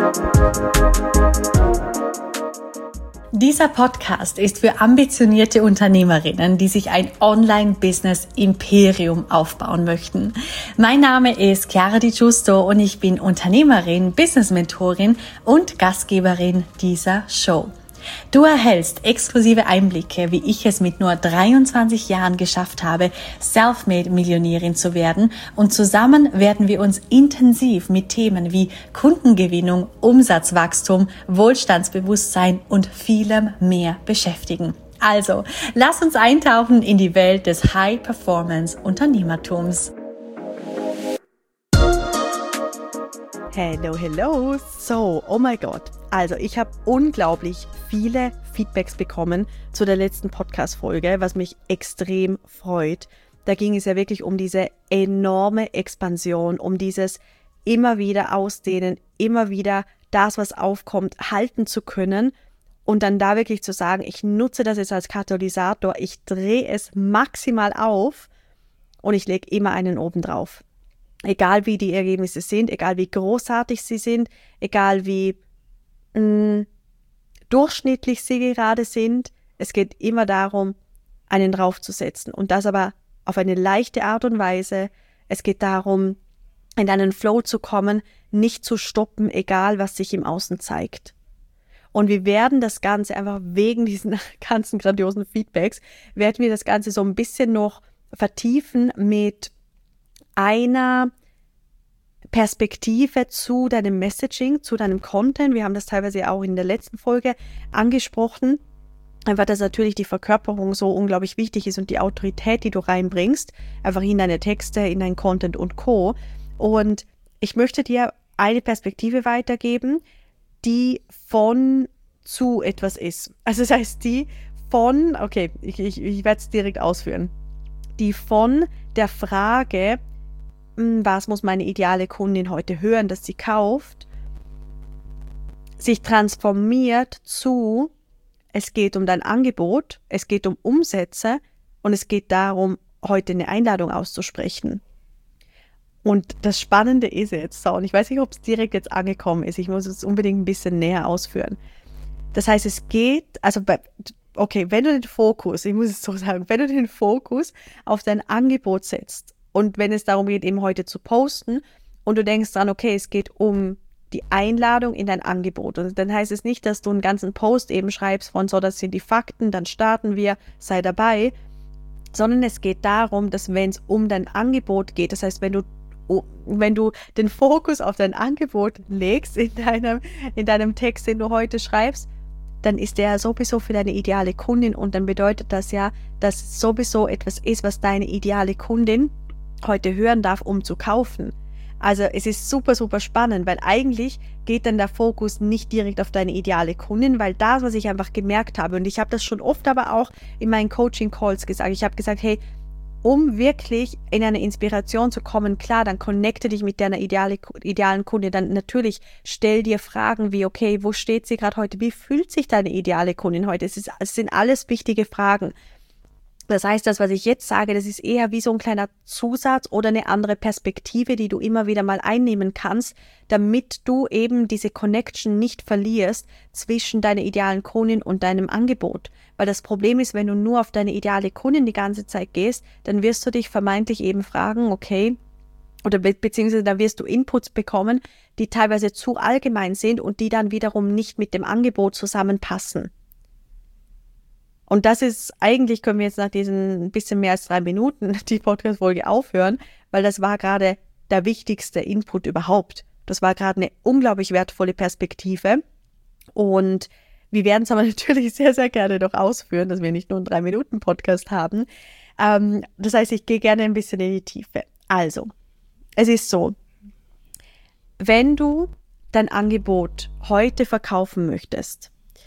Dieser Podcast ist für ambitionierte Unternehmerinnen, die sich ein Online-Business-Imperium aufbauen möchten. Mein Name ist Chiara Di Giusto und ich bin Unternehmerin, Business-Mentorin und Gastgeberin dieser Show. Du erhältst exklusive Einblicke, wie ich es mit nur 23 Jahren geschafft habe, Selfmade-Millionärin zu werden, und zusammen werden wir uns intensiv mit Themen wie Kundengewinnung, Umsatzwachstum, Wohlstandsbewusstsein und vielem mehr beschäftigen. Also, lass uns eintauchen in die Welt des High-Performance-Unternehmertums. Hello. So, oh mein Gott. Also, ich habe unglaublich viele Feedbacks bekommen zu der letzten Podcast-Folge, was mich extrem freut. Da ging es ja wirklich um diese enorme Expansion, um dieses immer wieder ausdehnen, immer wieder das, was aufkommt, halten zu können und dann da wirklich zu sagen, ich nutze das jetzt als Katalysator, ich drehe es maximal auf und ich lege immer einen oben drauf. Egal wie die Ergebnisse sind, egal wie großartig sie sind, egal wie durchschnittlich sie gerade sind, es geht immer darum, einen draufzusetzen. Und das aber auf eine leichte Art und Weise. Es geht darum, in einen Flow zu kommen, nicht zu stoppen, egal was sich im Außen zeigt. Und wir werden das Ganze einfach wegen diesen ganzen grandiosen Feedbacks, werden wir das Ganze so ein bisschen noch vertiefen mit einer Perspektive zu deinem Messaging, zu deinem Content. Wir haben das teilweise auch in der letzten Folge angesprochen, einfach, dass natürlich die Verkörperung so unglaublich wichtig ist und die Autorität, die du reinbringst, einfach in deine Texte, in dein Content und Co. Und ich möchte dir eine Perspektive weitergeben, die von zu etwas ist. Also das heißt, die von, okay, ich werde es direkt ausführen, die von der Frage, was muss meine ideale Kundin heute hören, dass sie kauft, sich transformiert zu, es geht um dein Angebot, es geht um Umsätze und es geht darum, heute eine Einladung auszusprechen. Und das Spannende ist jetzt, so, und ich weiß nicht, ob es direkt jetzt angekommen ist, ich muss es unbedingt ein bisschen näher ausführen. Das heißt, es geht, also okay, wenn du den Fokus, ich muss es so sagen, wenn du den Fokus auf dein Angebot setzt, und wenn es darum geht, eben heute zu posten und du denkst dran, okay, es geht um die Einladung in dein Angebot. Und dann heißt es nicht, dass du einen ganzen Post eben schreibst von so, das sind die Fakten, dann starten wir, sei dabei, sondern es geht darum, dass wenn es um dein Angebot geht, das heißt, wenn du den Fokus auf dein Angebot legst in deinem Text, den du heute schreibst, dann ist der sowieso für deine ideale Kundin und dann bedeutet das ja, dass es sowieso etwas ist, was deine ideale Kundin heute hören darf, um zu kaufen. Also es ist super, super spannend, weil eigentlich geht dann der Fokus nicht direkt auf deine ideale Kundin, weil das, was ich einfach gemerkt habe, und ich habe das schon oft aber auch in meinen Coaching-Calls gesagt, ich habe gesagt, hey, um wirklich in eine Inspiration zu kommen, klar, dann connecte dich mit deiner idealen Kundin, dann natürlich stell dir Fragen wie, okay, wo steht sie gerade heute, wie fühlt sich deine ideale Kundin heute, es sind alles wichtige Fragen. Das heißt, das, was ich jetzt sage, das ist eher wie so ein kleiner Zusatz oder eine andere Perspektive, die du immer wieder mal einnehmen kannst, damit du eben diese Connection nicht verlierst zwischen deiner idealen Kundin und deinem Angebot. Weil das Problem ist, wenn du nur auf deine ideale Kundin die ganze Zeit gehst, dann wirst du dich vermeintlich eben fragen, okay, oder beziehungsweise da wirst du Inputs bekommen, die teilweise zu allgemein sind und die dann wiederum nicht mit dem Angebot zusammenpassen. Und das ist, eigentlich können wir jetzt nach diesen bisschen mehr als 3 Minuten die Podcast-Folge aufhören, weil das war gerade der wichtigste Input überhaupt. Das war gerade eine unglaublich wertvolle Perspektive und wir werden es aber natürlich sehr, sehr gerne noch ausführen, dass wir nicht nur einen 3-Minuten-Podcast haben. Das heißt, ich gehe gerne ein bisschen in die Tiefe. Also, es ist so, wenn du dein Angebot heute verkaufen möchtest,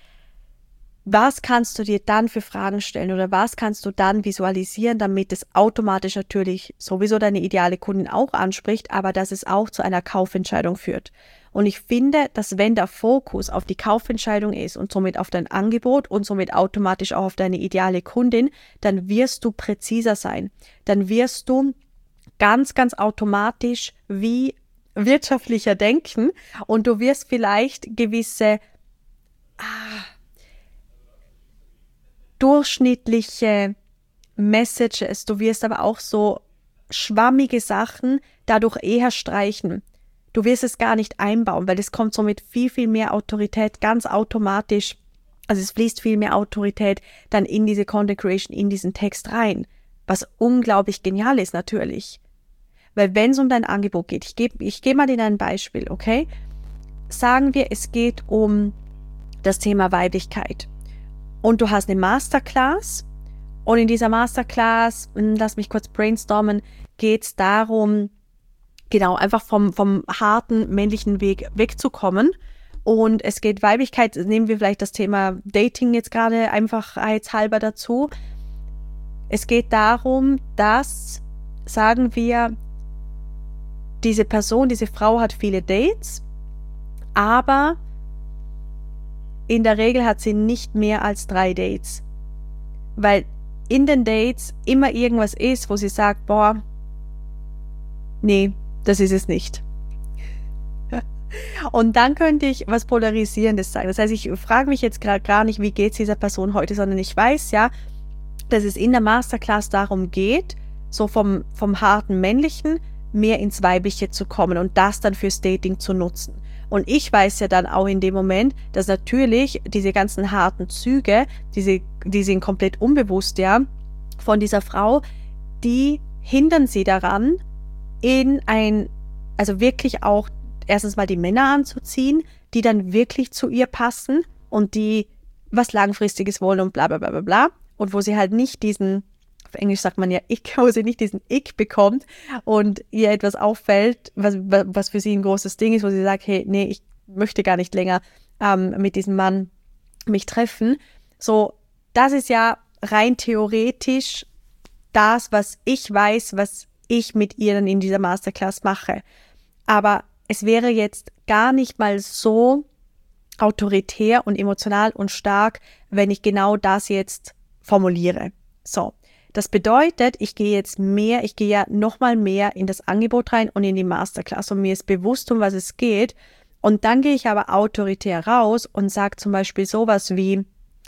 was kannst du dir dann für Fragen stellen oder was kannst du dann visualisieren, damit es automatisch natürlich sowieso deine ideale Kundin auch anspricht, aber dass es auch zu einer Kaufentscheidung führt. Und ich finde, dass wenn der Fokus auf die Kaufentscheidung ist und somit auf dein Angebot und somit automatisch auch auf deine ideale Kundin, dann wirst du präziser sein. Dann wirst du ganz, ganz automatisch wie wirtschaftlicher denken und du wirst vielleicht gewisse durchschnittliche Messages, du wirst aber auch so schwammige Sachen dadurch eher streichen. Du wirst es gar nicht einbauen, weil es kommt so mit viel, viel mehr Autorität ganz automatisch. Also es fließt viel mehr Autorität dann in diese Content Creation, in diesen Text rein, was unglaublich genial ist natürlich. Weil wenn es um dein Angebot geht, ich gebe mal dir ein Beispiel, okay? Sagen wir, es geht um das Thema Weiblichkeit und du hast eine Masterclass und in dieser Masterclass, lass mich kurz brainstormen, geht es darum, genau, einfach vom harten männlichen Weg wegzukommen. Und es geht Weiblichkeit, nehmen wir vielleicht das Thema Dating jetzt gerade einfachheitshalber dazu. Es geht darum, dass, sagen wir, diese Person, diese Frau hat viele Dates, aber in der Regel hat sie nicht mehr als 3 Dates. Weil in den Dates immer irgendwas ist, wo sie sagt, boah, nee, das ist es nicht. Und dann könnte ich was Polarisierendes sagen. Das heißt, ich frage mich jetzt gerade gar nicht, wie geht es dieser Person heute, sondern ich weiß ja, dass es in der Masterclass darum geht, so vom harten Männlichen mehr ins Weibliche zu kommen und das dann fürs Dating zu nutzen. Und ich weiß ja dann auch in dem Moment, dass natürlich diese ganzen harten Züge, die sind komplett unbewusst, ja, von dieser Frau, die hindern sie daran, also wirklich auch erstens mal die Männer anzuziehen, die dann wirklich zu ihr passen und die was Langfristiges wollen und bla bla bla bla bla. Und wo sie halt nicht diesen, auf Englisch sagt man ja Ick, wo sie nicht diesen Ick bekommt und ihr etwas auffällt, was für sie ein großes Ding ist, wo sie sagt, hey, nee, ich möchte gar nicht länger mit diesem Mann mich treffen. So, das ist ja rein theoretisch das, was ich weiß, was ich mit ihr dann in dieser Masterclass mache. Aber es wäre jetzt gar nicht mal so autoritär und emotional und stark, wenn ich genau das jetzt formuliere. So, das bedeutet, ich gehe ja nochmal mehr in das Angebot rein und in die Masterclass und mir ist bewusst, um was es geht. Und dann gehe ich aber autoritär raus und sage zum Beispiel sowas wie,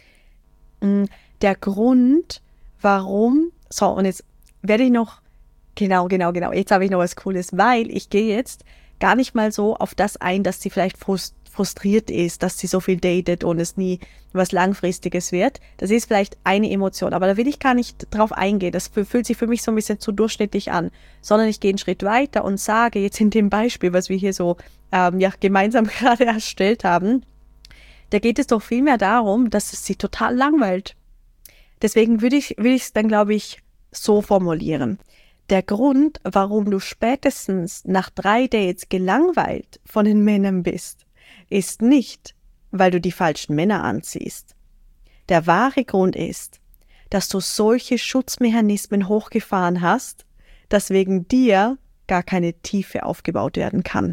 der Grund, warum, so, und jetzt werde ich noch, genau, jetzt habe ich noch was Cooles, weil ich gehe jetzt gar nicht mal so auf das ein, dass sie vielleicht frustriert ist, dass sie so viel datet und es nie was Langfristiges wird. Das ist vielleicht eine Emotion, aber da will ich gar nicht drauf eingehen. Das fühlt sich für mich so ein bisschen zu durchschnittlich an, sondern ich gehe einen Schritt weiter und sage jetzt in dem Beispiel, was wir hier so gemeinsam gerade erstellt haben, da geht es doch vielmehr darum, dass es sie total langweilt. Deswegen will ich es dann, glaube ich, so formulieren. Der Grund, warum du spätestens nach 3 Dates gelangweilt von den Männern bist, ist nicht, weil du die falschen Männer anziehst. Der wahre Grund ist, dass du solche Schutzmechanismen hochgefahren hast, dass wegen dir gar keine Tiefe aufgebaut werden kann.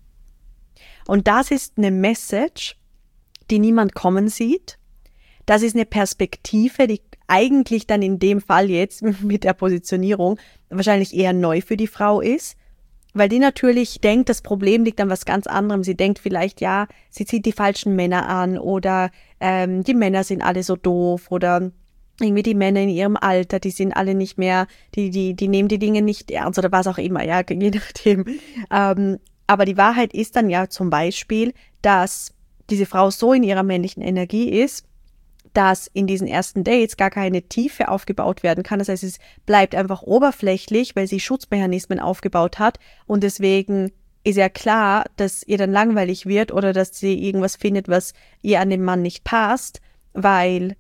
Und das ist eine Message, die niemand kommen sieht. Das ist eine Perspektive, die eigentlich dann in dem Fall jetzt mit der Positionierung wahrscheinlich eher neu für die Frau ist, weil die natürlich denkt, das Problem liegt an was ganz anderem. Sie denkt vielleicht, ja, sie zieht die falschen Männer an oder die Männer sind alle so doof oder irgendwie die Männer in ihrem Alter, die sind alle nicht mehr, die nehmen die Dinge nicht ernst oder was auch immer, ja, je nachdem. Aber die Wahrheit ist dann ja zum Beispiel, dass diese Frau so in ihrer männlichen Energie ist, dass in diesen ersten Dates gar keine Tiefe aufgebaut werden kann. Das heißt, es bleibt einfach oberflächlich, weil sie Schutzmechanismen aufgebaut hat und deswegen ist ja klar, dass ihr dann langweilig wird oder dass sie irgendwas findet, was ihr an dem Mann nicht passt, weil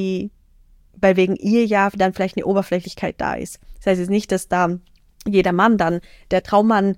wegen ihr ja dann vielleicht eine Oberflächlichkeit da ist. Das heißt jetzt nicht, dass da jeder Mann dann der Traummann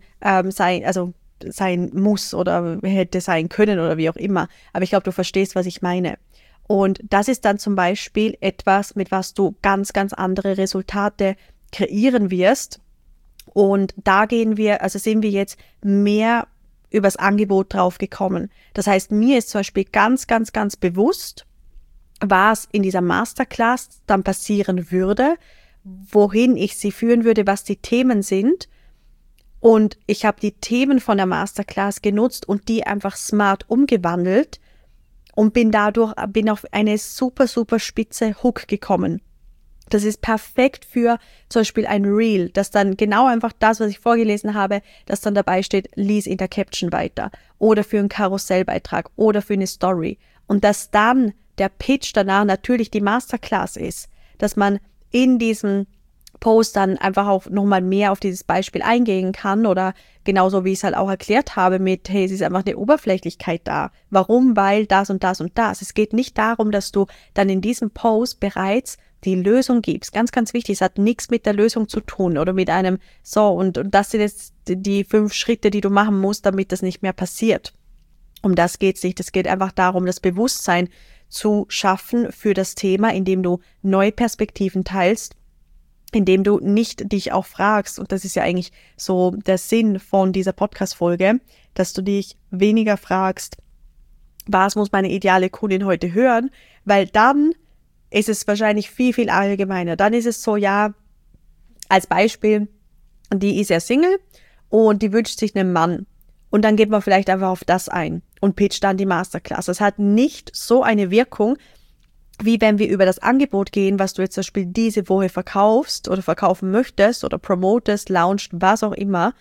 sein muss oder hätte sein können oder wie auch immer. Aber ich glaube, du verstehst, was ich meine. Und das ist dann zum Beispiel etwas, mit was du ganz, ganz andere Resultate kreieren wirst. Und da sind wir jetzt mehr übers Angebot drauf gekommen. Das heißt, mir ist zum Beispiel ganz, ganz, ganz bewusst, was in dieser Masterclass dann passieren würde, wohin ich sie führen würde, was die Themen sind. Und ich habe die Themen von der Masterclass genutzt und die einfach smart umgewandelt und bin auf eine super, super spitze Hook gekommen. Das ist perfekt für zum Beispiel ein Reel, das dann genau einfach das, was ich vorgelesen habe, das dann dabei steht, lies in der Caption weiter. Oder für einen Karussellbeitrag oder für eine Story. Und dass dann der Pitch danach natürlich die Masterclass ist. Dass man in diesem Post dann einfach auch nochmal mehr auf dieses Beispiel eingehen kann oder genauso wie ich es halt auch erklärt habe mit, hey, es ist einfach eine Oberflächlichkeit da. Warum? Weil das und das und das. Es geht nicht darum, dass du dann in diesem Post bereits die Lösung gibst. Ganz, ganz wichtig, es hat nichts mit der Lösung zu tun oder mit einem, so und das sind jetzt die 5 Schritte, die du machen musst, damit das nicht mehr passiert. Um das geht's nicht. Es geht einfach darum, das Bewusstsein zu schaffen für das Thema, indem du neue Perspektiven teilst, indem du nicht dich auch fragst, und das ist ja eigentlich so der Sinn von dieser Podcast-Folge, dass du dich weniger fragst, was muss meine ideale Kundin heute hören, weil dann ist es wahrscheinlich viel, viel allgemeiner. Dann ist es so, ja, als Beispiel, die ist ja Single und die wünscht sich einen Mann. Und dann geht man vielleicht einfach auf das ein und pitcht dann die Masterclass. Das hat nicht so eine Wirkung, wie wenn wir über das Angebot gehen, was du jetzt zum Beispiel diese Woche verkaufst oder verkaufen möchtest oder promotest, launchst, was auch immer.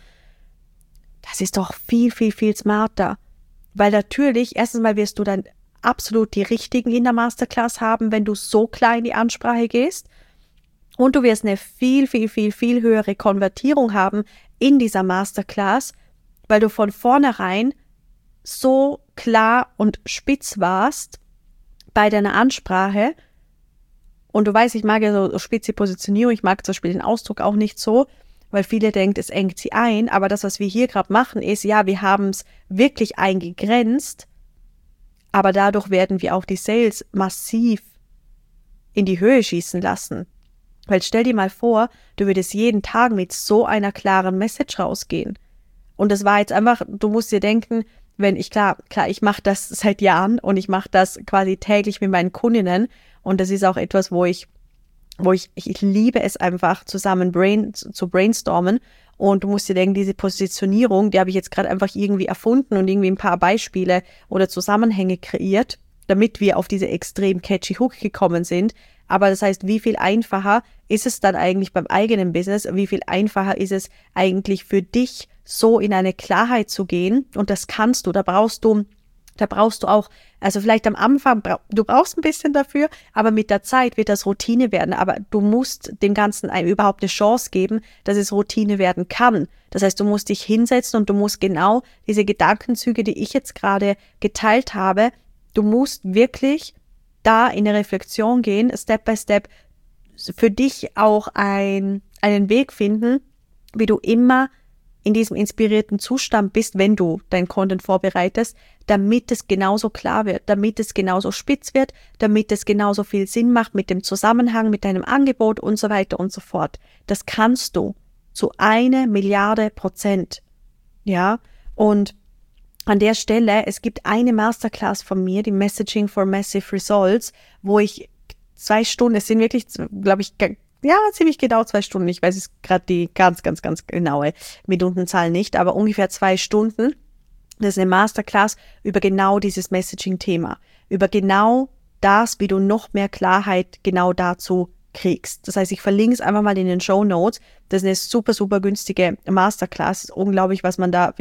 Das ist doch viel, viel, viel smarter. Weil natürlich, erstens mal wirst du dann absolut die Richtigen in der Masterclass haben, wenn du so klar in die Ansprache gehst. Und du wirst eine viel, viel, viel, viel höhere Konvertierung haben in dieser Masterclass, weil du von vornherein so klar und spitz warst bei deiner Ansprache. Und du weißt, ich mag ja so spitze Positionierung, ich mag zum Beispiel den Ausdruck auch nicht so, weil viele denken, es engt sie ein. Aber das, was wir hier gerade machen, ist, ja, wir haben es wirklich eingegrenzt, aber dadurch werden wir auch die Sales massiv in die Höhe schießen lassen. Weil stell dir mal vor, du würdest jeden Tag mit so einer klaren Message rausgehen. Und das war jetzt einfach, du musst dir denken, wenn ich, klar, ich mache das seit Jahren und ich mache das quasi täglich mit meinen Kundinnen und das ist auch etwas, wo ich liebe es einfach, zusammen zu brainstormen. Und du musst dir denken, diese Positionierung, die habe ich jetzt gerade einfach irgendwie erfunden und irgendwie ein paar Beispiele oder Zusammenhänge kreiert, damit wir auf diese extrem catchy Hook gekommen sind. Aber das heißt, wie viel einfacher ist es dann eigentlich beim eigenen Business? Wie viel einfacher ist es eigentlich für dich, so in eine Klarheit zu gehen? Und das kannst du, da brauchst du auch, also vielleicht am Anfang, du brauchst ein bisschen dafür, aber mit der Zeit wird das Routine werden. Aber du musst dem Ganzen überhaupt eine Chance geben, dass es Routine werden kann. Das heißt, du musst dich hinsetzen und du musst genau diese Gedankenzüge, die ich jetzt gerade geteilt habe, du musst wirklich da in eine Reflexion gehen, Step by Step, für dich auch einen Weg finden, wie du immer in diesem inspirierten Zustand bist, wenn du dein Content vorbereitest, damit es genauso klar wird, damit es genauso spitz wird, damit es genauso viel Sinn macht mit dem Zusammenhang, mit deinem Angebot und so weiter und so fort. Das kannst du zu 1.000.000%. Ja, und an der Stelle, es gibt eine Masterclass von mir, die Messaging for Massive Results, wo ich 2 Stunden, es sind wirklich, glaube ich, ja, ziemlich genau 2 Stunden. Ich weiß jetzt gerade die ganz, ganz, ganz genaue Minutenzahl nicht, aber ungefähr 2 Stunden. Das ist eine Masterclass über genau dieses Messaging-Thema. Über genau das, wie du noch mehr Klarheit genau dazu kriegst. Das heißt, ich verlinke es einfach mal in den Shownotes. Das ist eine super, super günstige Masterclass. Das ist unglaublich, was man da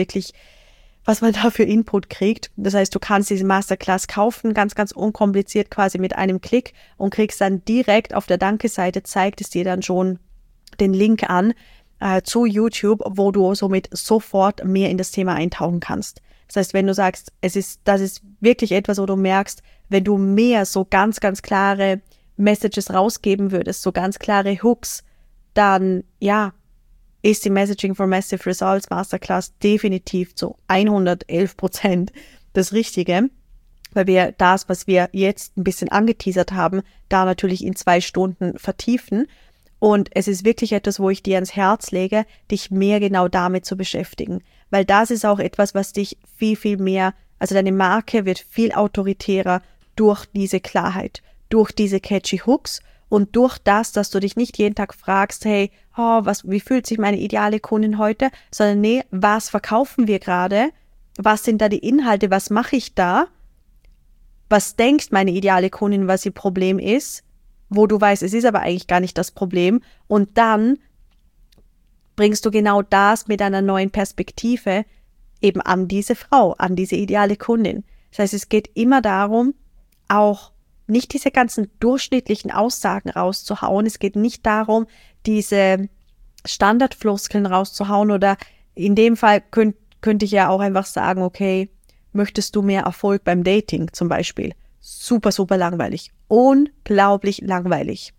für Input kriegt. Das heißt, du kannst diese Masterclass kaufen, ganz, ganz unkompliziert quasi mit einem Klick und kriegst dann direkt auf der Danke-Seite, zeigt es dir dann schon den Link an zu YouTube, wo du somit sofort mehr in das Thema eintauchen kannst. Das heißt, wenn du sagst, das ist wirklich etwas, wo du merkst, wenn du mehr so ganz, ganz klare Messages rausgeben würdest, so ganz klare Hooks, dann, ja, ist die Messaging for Massive Results Masterclass definitiv zu 111% das Richtige, weil wir das, was wir jetzt ein bisschen angeteasert haben, da natürlich in 2 Stunden vertiefen. Und es ist wirklich etwas, wo ich dir ans Herz lege, dich mehr genau damit zu beschäftigen. Weil das ist auch etwas, was dich viel, viel mehr, also deine Marke wird viel autoritärer durch diese Klarheit, durch diese catchy Hooks Und durch das, dass du dich nicht jeden Tag fragst, hey, wie fühlt sich meine ideale Kundin heute, sondern nee, was verkaufen wir gerade? Was sind da die Inhalte? Was mache ich da? Was denkt meine ideale Kundin, was ihr Problem ist? Wo du weißt, es ist aber eigentlich gar nicht das Problem. Und dann bringst du genau das mit einer neuen Perspektive eben an diese Frau, an diese ideale Kundin. Das heißt, es geht immer darum, auch nicht diese ganzen durchschnittlichen Aussagen rauszuhauen. Es geht nicht darum, diese Standardfloskeln rauszuhauen oder in dem Fall könnte ich ja auch einfach sagen, okay, möchtest du mehr Erfolg beim Dating zum Beispiel? Super, super langweilig. Unglaublich langweilig.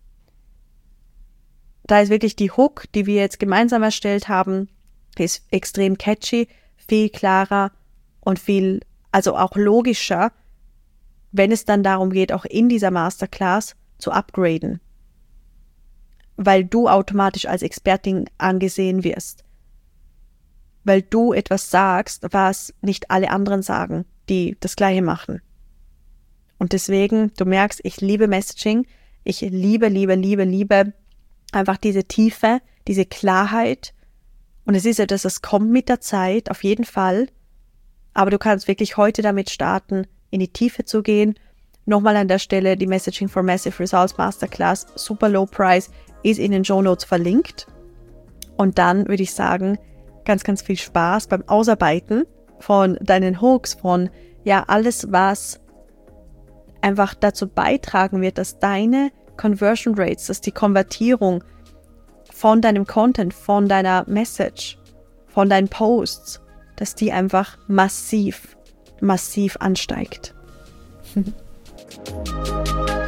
Da ist wirklich die Hook, die wir jetzt gemeinsam erstellt haben, die ist extrem catchy, viel klarer und also auch logischer, wenn es dann darum geht, auch in dieser Masterclass zu upgraden. Weil du automatisch als Expertin angesehen wirst. Weil du etwas sagst, was nicht alle anderen sagen, die das Gleiche machen. Und deswegen, du merkst, ich liebe Messaging, ich liebe einfach diese Tiefe, diese Klarheit. Und es ist etwas, das kommt mit der Zeit, auf jeden Fall. Aber du kannst wirklich heute damit starten, in die Tiefe zu gehen. Nochmal an der Stelle, die Messaging for Massive Results Masterclass, super low price, ist in den Shownotes verlinkt. Und dann würde ich sagen, ganz, ganz viel Spaß beim Ausarbeiten von deinen Hooks, von alles, was einfach dazu beitragen wird, dass deine Conversion Rates, dass die Konvertierung von deinem Content, von deiner Message, von deinen Posts, dass die einfach massiv ansteigt.